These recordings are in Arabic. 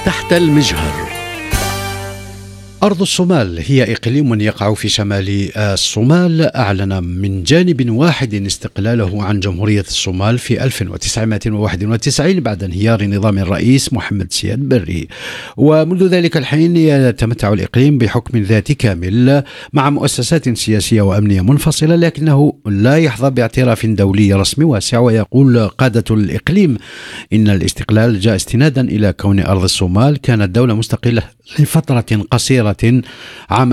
تحت المجهر. أرض الصومال هي إقليم يقع في شمال الصومال، أعلن من جانب واحد استقلاله عن جمهورية الصومال في 1991 بعد انهيار نظام الرئيس محمد سياد بري، ومنذ ذلك الحين يتمتع الإقليم بحكم ذاتي كامل مع مؤسسات سياسية وأمنية منفصلة، لكنه لا يحظى باعتراف دولي رسمي واسع. ويقول قادة الإقليم إن الاستقلال جاء استنادا إلى كون أرض الصومال كانت دولة مستقلة لفترة قصيرة عام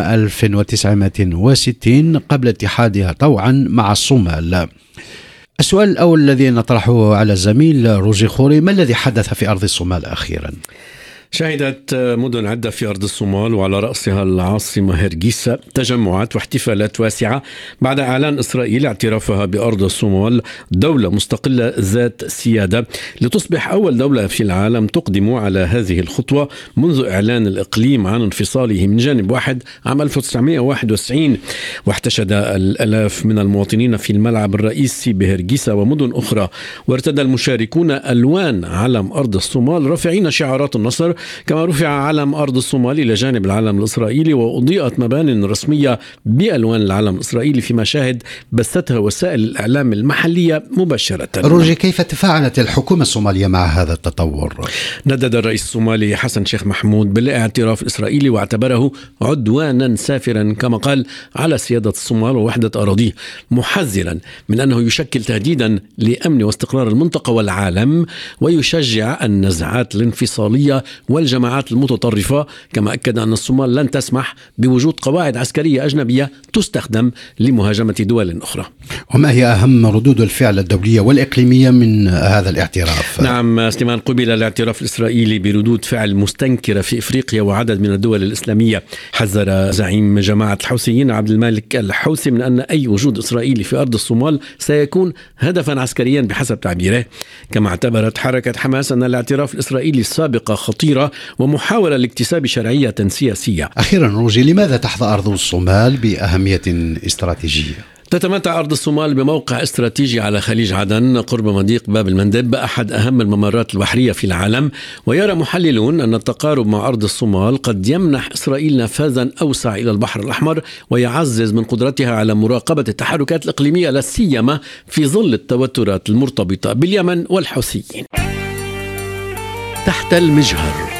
1960 قبل اتحادها طوعا مع الصومال. السؤال الأول الذي نطرحه على الزميل روجي خوري: ما الذي حدث في أرض الصومال أخيرا؟ شهدت مدن عدة في أرض الصومال وعلى رأسها العاصمة هرقيسة تجمعات واحتفالات واسعة بعد إعلان إسرائيل اعترافها بأرض الصومال دولة مستقلة ذات سيادة، لتصبح أول دولة في العالم تقدم على هذه الخطوة منذ إعلان الإقليم عن انفصاله من جانب واحد عام 1991. واحتشد الآلاف من المواطنين في الملعب الرئيسي بهرقيسة ومدن أخرى، وارتدى المشاركون ألوان علم أرض الصومال رافعين شعارات النصر، كما رفع علم أرض الصومال إلى جانب العلم الإسرائيلي، وأضيئت مبان رسمية بألوان العلم الإسرائيلي في مشاهد بثتها وسائل الإعلام المحلية مباشرة. روجي، كيف تفاعلت الحكومة الصومالية مع هذا التطور؟ ندد الرئيس الصومالي حسن شيخ محمود بالاعتراف الإسرائيلي واعتبره عدوانا سافرا كما قال على سيادة الصومال ووحدة أراضيه، محذرا من أنه يشكل تهديدا لأمن واستقرار المنطقة والعالم، ويشجع النزعات الانفصالية والجماعات المتطرفة. كما أكد أن الصومال لن تسمح بوجود قواعد عسكرية أجنبية تستخدم لمهاجمة دول أخرى. وما هي أهم ردود الفعل الدولية والإقليمية من هذا الاعتراف؟ نعم سليمان، قبل الاعتراف الإسرائيلي بردود فعل مستنكرة في إفريقيا وعدد من الدول الإسلامية. حذر زعيم جماعة الحوثيين عبد المالك الحوثي من أن أي وجود إسرائيلي في أرض الصومال سيكون هدفا عسكريا بحسب تعبيره. كما اعتبرت حركة حماس أن الاعتراف الإسرائيلي السابق خطيرة ومحاولة لاكتساب شرعية سياسية. أخيرا روجي، لماذا تحظى أرض الصومال بأهمية استراتيجية؟ تتمتع أرض الصومال بموقع استراتيجي على خليج عدن قرب مضيق باب المندب، أحد أهم الممرات البحرية في العالم. ويرى محللون أن التقارب مع أرض الصومال قد يمنح إسرائيل نفاذا أوسع إلى البحر الأحمر، ويعزز من قدرتها على مراقبة التحركات الإقليمية، لا سيما في ظل التوترات المرتبطة باليمن والحوثيين. تحت المجهر.